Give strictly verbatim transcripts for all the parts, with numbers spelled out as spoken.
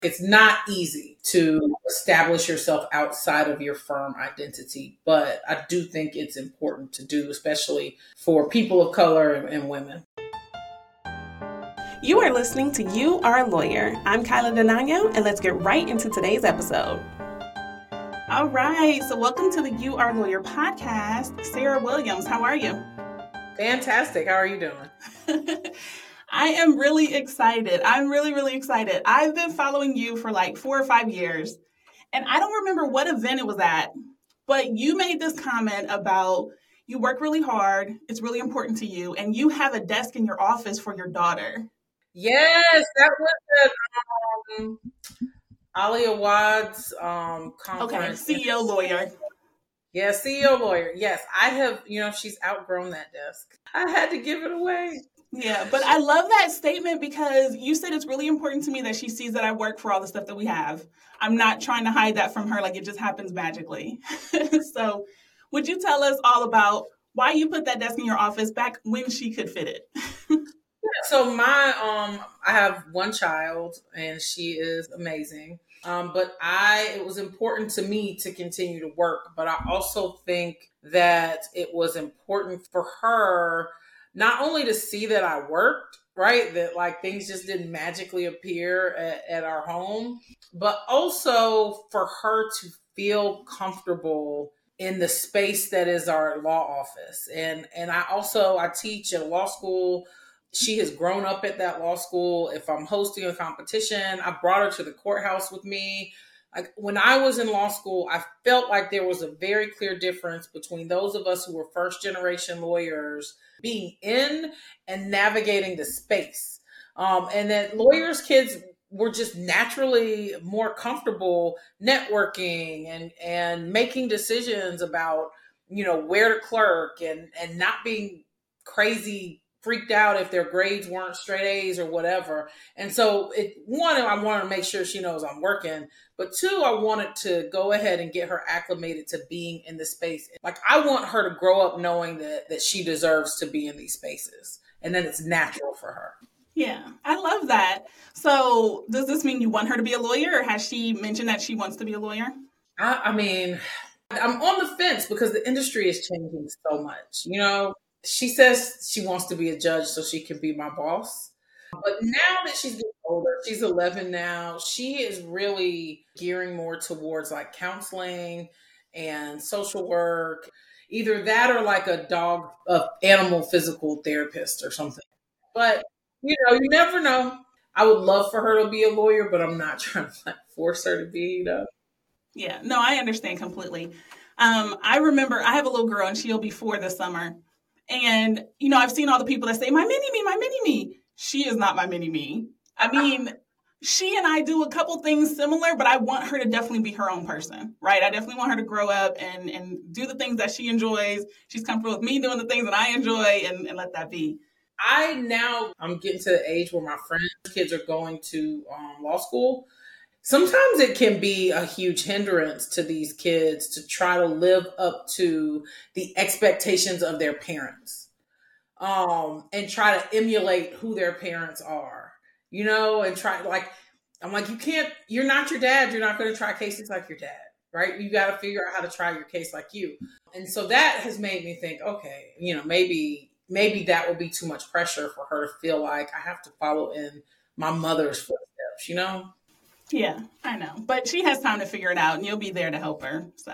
It's not easy to establish yourself outside of your firm identity, but I do think it's important to do, especially for people of color and, and women. You are listening to You Are a Lawyer. I'm Kyla Denano, and let's get right into today's episode. All right, so welcome to the You Are a Lawyer podcast. Sarah Williams, how are you? Fantastic. How are you doing? I am really excited. I'm really, really excited. I've been following you for like four or five years, and I don't remember what event it was at, but you made this comment about you work really hard, it's really important to you, and you have a desk in your office for your daughter. Yes, that was the um, Ali Awad's um, conference. Okay, C E O lawyer. Yeah, C E O lawyer. Yes, I have, you know, she's outgrown that desk. I had to give it away. Yeah, but I love that statement because you said it's really important to me that she sees that I work for all the stuff that we have. I'm not trying to hide that from her like it just happens magically. So would you tell us all about why you put that desk in your office back when she could fit it? Yeah, so my, um, I have one child and she is amazing. Um, but I, it was important to me to continue to work, but I also think that it was important for her not only to see that I worked, right? That like things just didn't magically appear at, at our home, but also for her to feel comfortable in the space that is our law office. And, and I also, I teach at a law school. She has grown up at that law school. If I'm hosting a competition, I brought her to the courthouse with me. Like when I was in law school, I felt like there was a very clear difference between those of us who were first generation lawyers being in and navigating the space. Um, and that lawyers' kids were just naturally more comfortable networking and, and making decisions about, you know, where to clerk and, and not being crazy freaked out if their grades weren't straight A's or whatever. And so it, one, I wanted to make sure she knows I'm working, but two, I wanted to go ahead and get her acclimated to being in the space. Like I want her to grow up knowing that, that she deserves to be in these spaces and that it's natural for her. Yeah, I love that. So does this mean you want her to be a lawyer or has she mentioned that she wants to be a lawyer? I, I mean, I'm on the fence because the industry is changing so much, you know. She says she wants to be a judge so she can be my boss. But now that she's getting older, she's eleven now, she is really gearing more towards like counseling and social work, either that or like a dog, a animal physical therapist or something. But, you know, you never know. I would love for her to be a lawyer, but I'm not trying to like force her to be, you know. Yeah, no, I understand completely. Um, I remember I have a little girl and she'll be four this summer. And, you know, I've seen all the people that say, my mini-me, my mini-me. She is not my mini-me. I mean, she and I do a couple things similar, but I want her to definitely be her own person, right? I definitely want her to grow up and, and do the things that she enjoys. She's comfortable with me doing the things that I enjoy and, and let that be. I now, I'm getting to the age where my friends' kids are going to um, law school. Sometimes it can be a huge hindrance to these kids to try to live up to the expectations of their parents, um, and try to emulate who their parents are, you know, and try like, I'm like, you can't, you're not your dad. You're not going to try cases like your dad, right? You got to figure out how to try your case like you. And so that has made me think, okay, you know, maybe, maybe that will be too much pressure for her to feel like I have to follow in my mother's footsteps, you know? Yeah, I know. But she has time to figure it out and you'll be there to help her. So,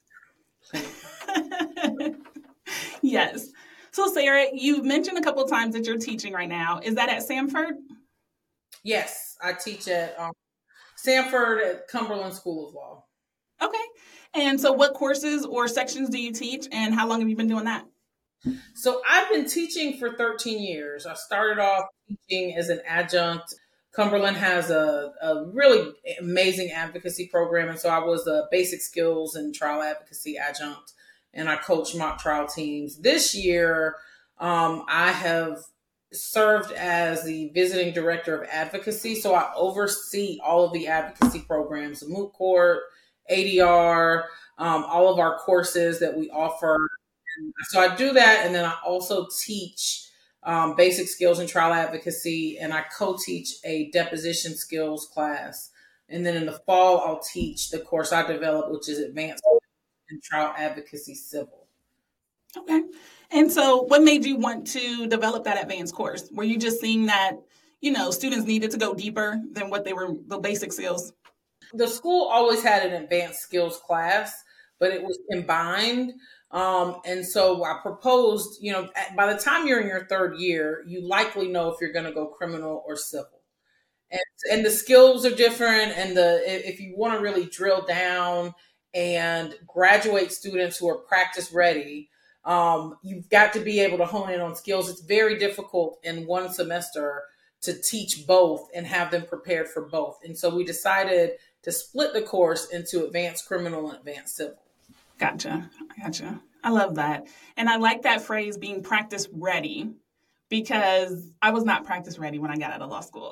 yes. So, Sarah, you've mentioned a couple of times that you're teaching right now. Is that at Samford? Yes, I teach at um, Samford at Cumberland School of Law. Okay. And so what courses or sections do you teach and how long have you been doing that? So I've been teaching for thirteen years. I started off teaching as an adjunct. Cumberland has a, a really amazing advocacy program. And so I was a basic skills and trial advocacy adjunct, and I coach mock trial teams. This year, um, I have served as the visiting director of advocacy. So I oversee all of the advocacy programs, the moot court, A D R, um, all of our courses that we offer. And so I do that. And then I also teach Um, basic skills and trial advocacy, and I co-teach a deposition skills class And then in the fall, I'll teach the course I developed, which is Advanced in Trial Advocacy Civil. Okay. And so what made you want to develop that advanced course? Were you just seeing that, you know, students needed to go deeper than what they were, the basic skills? The school always had an advanced skills class, but it was combined. Um, and so I proposed, you know, by the time you're in your third year, you likely know if you're going to go criminal or civil. And, and the skills are different. And the if you want to really drill down and graduate students who are practice ready, um, you've got to be able to hone in on skills. It's very difficult in one semester to teach both and have them prepared for both. And so we decided to split the course into advanced criminal and advanced civil. Gotcha. Gotcha. I love that. And I like that phrase, being practice ready, because I was not practice ready when I got out of law school.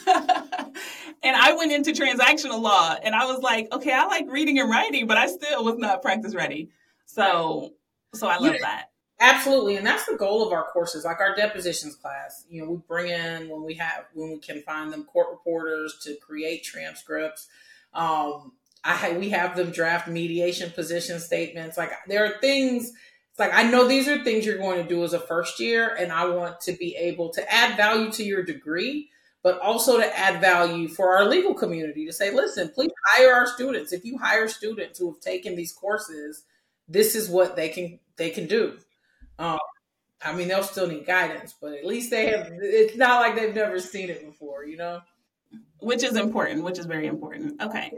And I went into transactional law and I was like, okay, I like reading and writing, but I still was not practice ready. So, so I love yeah. that. Absolutely. And that's the goal of our courses, like our depositions class. You know, we bring in when we have, when we can find them, court reporters to create transcripts. Um, I we have them draft mediation position statements. Like there are things, it's like, I know these are things you're going to do as a first year, and I want to be able to add value to your degree, but also to add value for our legal community to say, listen, please hire our students. If you hire students who have taken these courses, this is what they can, they can do. Um, I mean, they'll still need guidance, but at least they have, it's not like they've never seen it before, you know? Which is important, which is very important. Okay.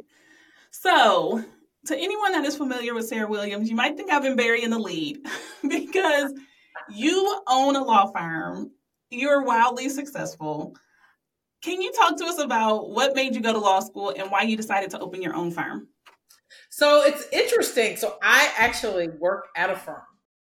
So to anyone that is familiar with Sarah Williams, you might think I've been burying the lead because you own a law firm. You're wildly successful. Can you talk to us about what made you go to law school and why you decided to open your own firm? So it's interesting. So I actually work at a firm,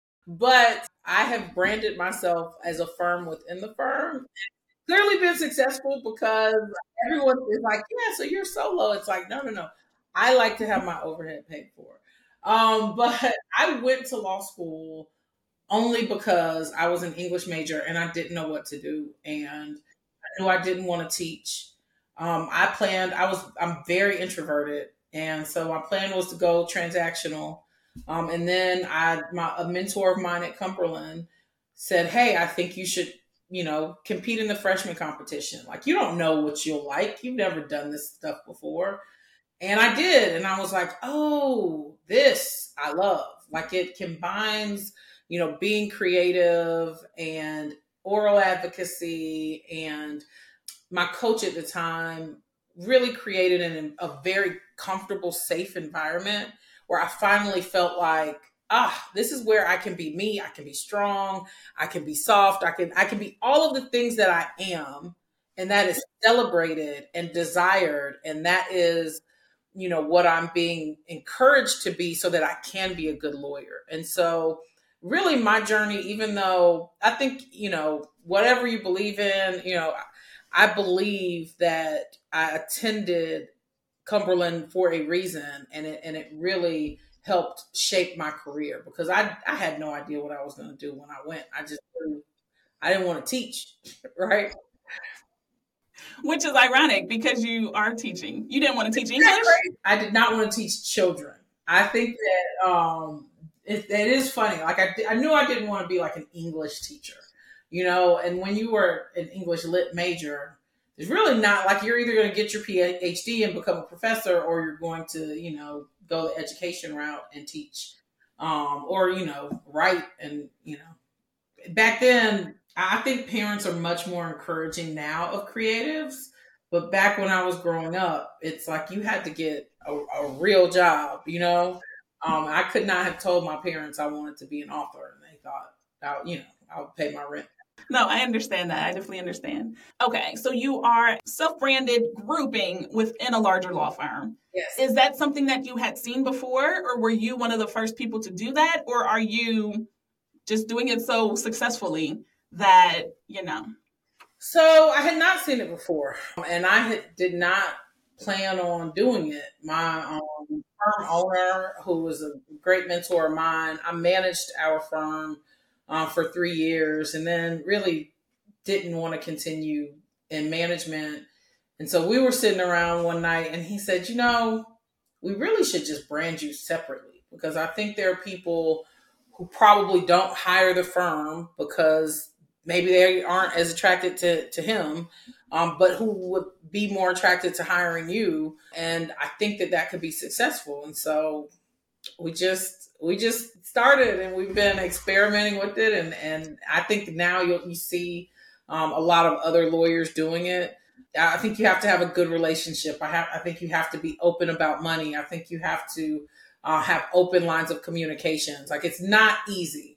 but I have branded myself as a firm within the firm. Clearly been successful because everyone is like, yeah, so you're solo. It's like, no, no, no. I like to have my overhead paid for. Um, but I went to law school only because I was an English major and I didn't know what to do. And I knew I didn't want to teach. Um, I planned, I was, I'm very introverted. And so my plan was to go transactional. Um, and then I, my, a mentor of mine at Cumberland said, hey, I think you should, you know, compete in the freshman competition. Like, you don't know what you'll like. You've never done this stuff before. And I did. And I was like, oh, this I love. Like, it combines, you know, being creative and oral advocacy. And my coach at the time really created an, a very comfortable, safe environment where I finally felt like, ah, this is where I can be me. I can be strong. I can be soft. I can, I can be all of the things that I am. And that is celebrated and desired. And that is, you know, what I'm being encouraged to be so that I can be a good lawyer. And so really my journey, even though I think, you know, whatever you believe in, you know, I believe that I attended Cumberland for a reason, and it, and it really helped shape my career because I, I had no idea what I was going to do when I went. I just, I didn't want to teach, right? Which is ironic because you are teaching. You didn't want to teach English? I did not want to teach children. I think that um, it, it is funny. Like I, I knew I didn't want to be like an English teacher, you know, and when you were an English lit major, it's really not like you're either going to get your P H D and become a professor or you're going to, you know, go the education route and teach um, or, you know, write. And, you know, back then, I think parents are much more encouraging now of creatives. But back when I was growing up, it's like you had to get a, a real job, you know. Um, I could not have told my parents I wanted to be an author. And they thought, I, you know, I would pay my rent. No, I understand that. I definitely understand. Okay, so you are self-branded grouping within a larger law firm. Yes. Is that something that you had seen before, or were you one of the first people to do that, or are you just doing it so successful that, you know? So I had not seen it before, and I had, did not plan on doing it. My um, firm owner, who was a great mentor of mine, I managed our firm uh, for three years and then really didn't want to continue in management And so we were sitting around one night and he said, you know, we really should just brand you separately, because I think there are people who probably don't hire the firm because maybe they aren't as attracted to, to him, um, but who would be more attracted to hiring you. And I think that that could be successful. And so we just, we just started and we've been experimenting with it. And, and I think now you'll, you see um, a lot of other lawyers doing it. I think you have to have a good relationship. I have, I think you have to be open about money. I think you have to uh, have open lines of communications. Like, it's not easy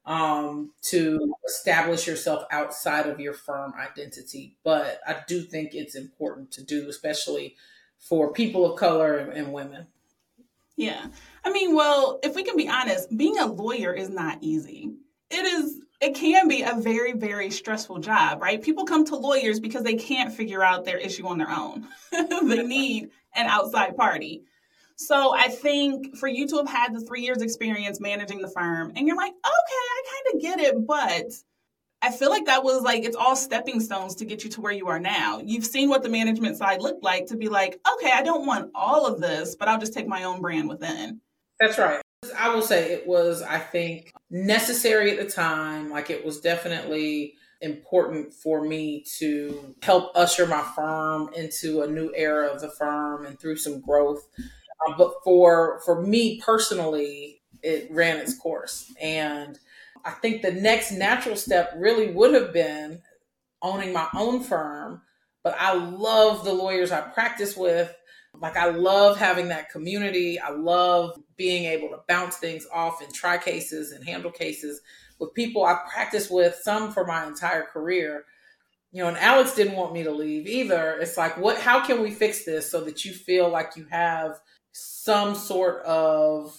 um, to establish yourself outside of your firm identity, but I do think it's important to do, especially for people of color and, and women. Yeah. I mean, well, if we can be honest, being a lawyer is not easy. It is, it can be a very, very stressful job, right? People come to lawyers because they can't figure out their issue on their own. They need an outside party. So I think for you to have had the three years experience managing the firm and you're like, okay, I kind of get it, but I feel like that was like, it's all stepping stones to get you to where you are now. You've seen what the management side looked like to be like, okay, I don't want all of this, but I'll just take my own brand within. That's right. I will say it was, I think, necessary at the time. Like, it was definitely important for me to help usher my firm into a new era of the firm and through some growth. Uh, but for for me personally, it ran its course. And I think the next natural step really would have been owning my own firm. But I love the lawyers I practice with. Like, I love having that community. I love being able to bounce things off and try cases and handle cases with people I practice with, some for my entire career. You know, and Alex didn't want me to leave either. It's like, what, how can we fix this so that you feel like you have some sort of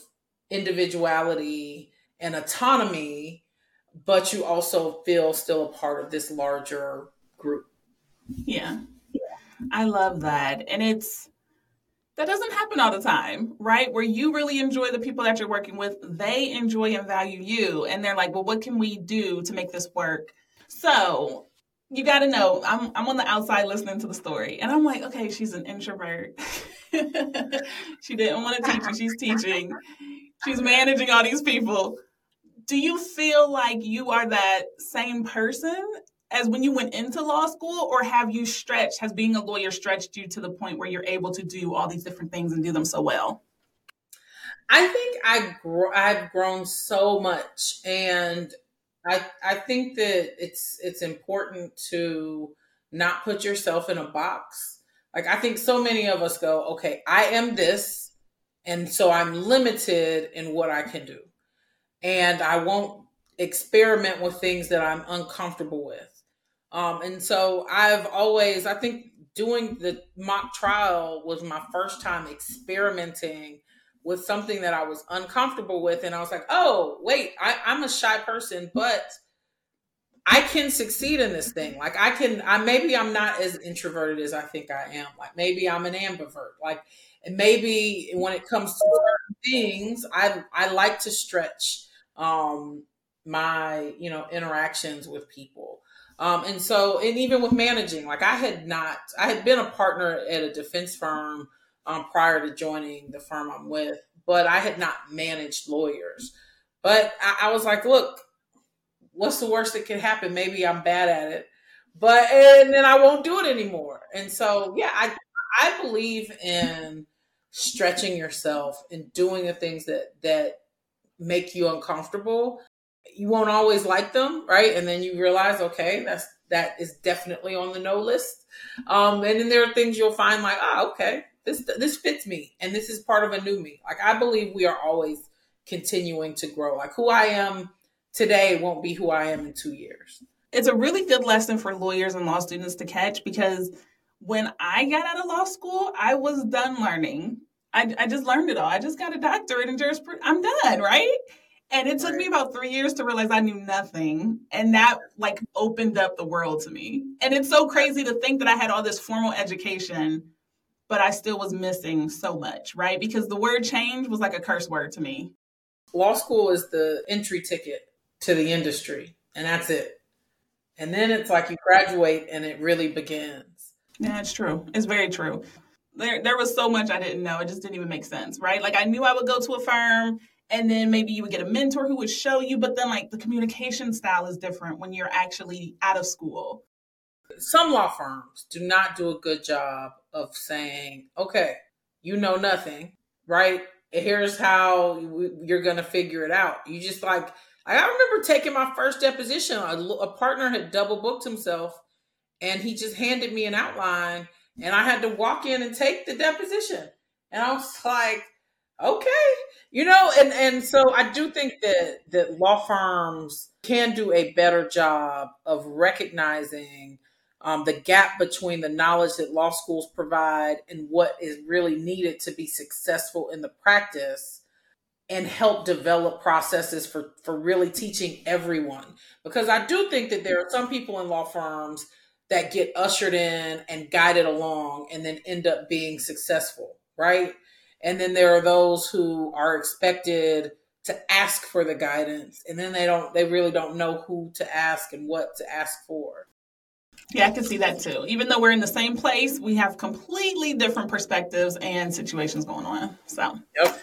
individuality and autonomy, but you also feel still a part of this larger group? Yeah, I love that. And it's, that doesn't happen all the time, right? Where you really enjoy the people that you're working with, they enjoy and value you. And they're like, well, what can we do to make this work? So you got to know, I'm I'm on the outside listening to the story. And I'm like, okay, she's an introvert. She didn't want to teach and she's teaching. She's managing all these people. Do you feel like you are that same person as when you went into law school, or have you stretched, has being a lawyer stretched you to the point where you're able to do all these different things and do them so well? I think I gr- I've grown so much, and I I think that it's it's important to not put yourself in a box. Like, I think so many of us go, okay, I am this, and so I'm limited in what I can do, and I won't experiment with things that I'm uncomfortable with. Um, and so I've always, I think doing the mock trial was my first time experimenting with something that I was uncomfortable with. And I was like, oh, wait, I, I'm a shy person, but I can succeed in this thing. Like, I can, I maybe I'm not as introverted as I think I am. Like, maybe I'm an ambivert. Like, and maybe when it comes to certain things, I, I like to stretch um, my, you know, interactions with people. Um, and so, and even with managing, like, I had not, I had been a partner at a defense firm um, prior to joining the firm I'm with, but I had not managed lawyers. But I, I was like, look, what's the worst that can happen? Maybe I'm bad at it, but, and then I won't do it anymore. And so, yeah, I, I believe in stretching yourself and doing the things that, that make you uncomfortable. You won't always like them, right? And then you realize, okay, that's that is definitely on the no list. Um, and then there are things you'll find like, ah, oh, okay, this this fits me, and this is part of a new me. Like, I believe we are always continuing to grow. Like, who I am today won't be who I am in two years. It's a really good lesson for lawyers and law students to catch, because when I got out of law school, I was done learning. I, I just learned it all. I just got a doctorate in jurisprudence. I'm done, right? And it took Right. me about three years to realize I knew nothing. And that like opened up the world to me. And it's so crazy to think that I had all this formal education, but I still was missing so much, right? Because the word change was like a curse word to me. Law school is the entry ticket to the industry, and that's it. And then it's like you graduate and it really begins. Yeah, it's true. It's very true. There, there was so much I didn't know. It just didn't even make sense, right? Like I knew I would go to a firm and then maybe you would get a mentor who would show you, but then like the communication style is different when you're actually out of school. Some law firms do not do a good job of saying, okay, you know nothing, right? Here's how you're going to figure it out. You just like, I remember taking my first deposition. A, a partner had double booked himself and he just handed me an outline and I had to walk in and take the deposition. And I was like, okay, you know, and, and so I do think that, that law firms can do a better job of recognizing um, the gap between the knowledge that law schools provide and what is really needed to be successful in the practice, and help develop processes for, for really teaching everyone. Because I do think that there are some people in law firms that get ushered in and guided along and then end up being successful, right? And then there are those who are expected to ask for the guidance, and then they don't, they really don't know who to ask and what to ask for. Yeah, I can see that too. Even though we're in the same place, we have completely different perspectives and situations going on. So, yep.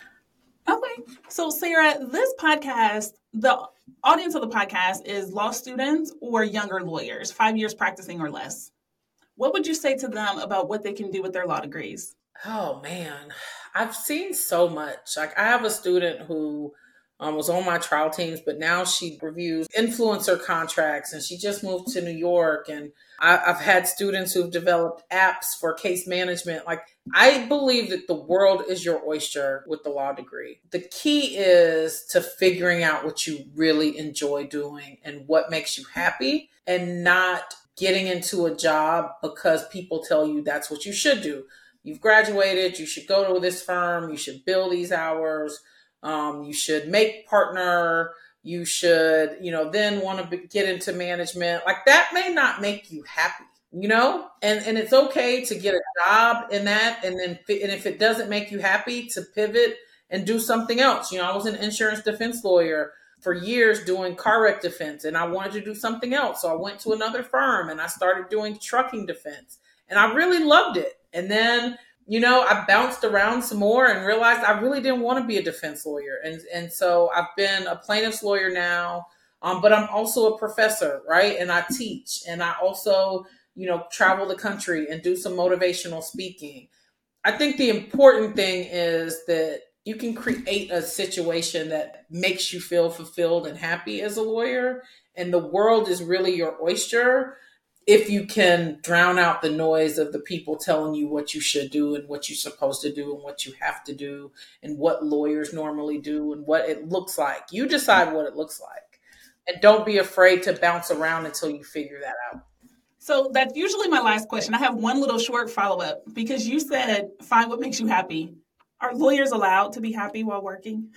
Okay. So, Sarah, this podcast, the audience of the podcast is law students or younger lawyers, five years practicing or less. What would you say to them about what they can do with their law degrees? Oh, man, I've seen so much. Like I have a student who um, was on my trial teams, but now she reviews influencer contracts and she just moved to New York. And I, I've had students who've developed apps for case management. Like I believe that the world is your oyster with the law degree. The key is to figuring out what you really enjoy doing and what makes you happy, and not getting into a job because people tell you that's what you should do. You've graduated, you should go to this firm, you should bill these hours, um, you should make partner, you should, you know, then want to be, get into management. Like that may not make you happy, you know, and, and it's okay to get a job in that. And then, and if it doesn't make you happy, to pivot and do something else. You know, I was an insurance defense lawyer for years doing car wreck defense, and I wanted to do something else. So I went to another firm and I started doing trucking defense, and I really loved it. And then, you know, I bounced around some more and realized I really didn't want to be a defense lawyer. And and so I've been a plaintiff's lawyer now, um, but I'm also a professor, right? And I teach, and I also, you know, travel the country and do some motivational speaking. I think the important thing is that you can create a situation that makes you feel fulfilled and happy as a lawyer. And the world is really your oyster if you can drown out the noise of the people telling you what you should do and what you're supposed to do and what you have to do and what lawyers normally do and what it looks like. You decide what it looks like, and don't be afraid to bounce around until you figure that out. So that's usually my last question. I have one little short follow-up, because you said, find what makes you happy. Are lawyers allowed to be happy while working?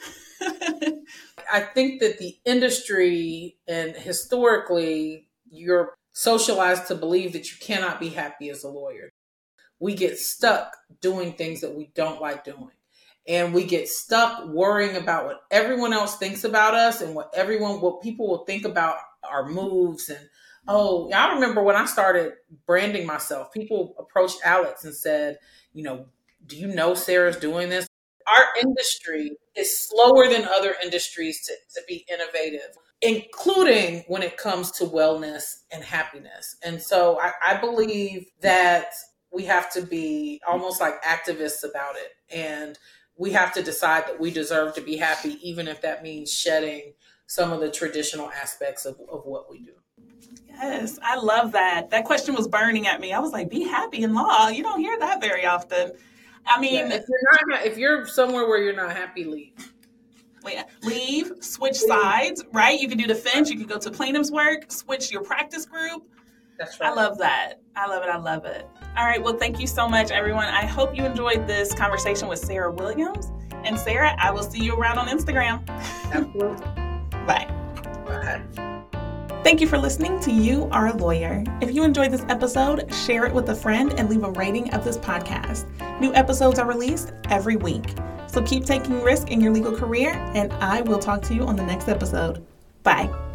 I think that the industry, and historically, you're socialized to believe that you cannot be happy as a lawyer. We get stuck doing things that we don't like doing. And we get stuck worrying about what everyone else thinks about us and what everyone, what people will think about our moves. And, oh, I remember when I started branding myself, people approached Alex and said, you know, do you know Sarah's doing this? Our industry is slower than other industries to, to be innovative, including when it comes to wellness and happiness. And so I, I believe that we have to be almost like activists about it. And we have to decide that we deserve to be happy, even if that means shedding some of the traditional aspects of, of what we do. Yes, I love that. That question was burning at me. I was like, be happy in law. You don't hear that very often. I mean, yeah, if you're not, if you're somewhere where you're not happy, leave. Leave, switch sides, right? You can do defense. You can go to plaintiff's work, switch your practice group. That's right. I love that. I love it. I love it. All right. Well, thank you so much, everyone. I hope you enjoyed this conversation with Sarah Williams. And Sarah, I will see you around on Instagram. Absolutely. Bye. Bye. Thank you for listening to You Are a Lawyer. If you enjoyed this episode, share it with a friend and leave a rating of this podcast. New episodes are released every week. So keep taking risks in your legal career, and I will talk to you on the next episode. Bye.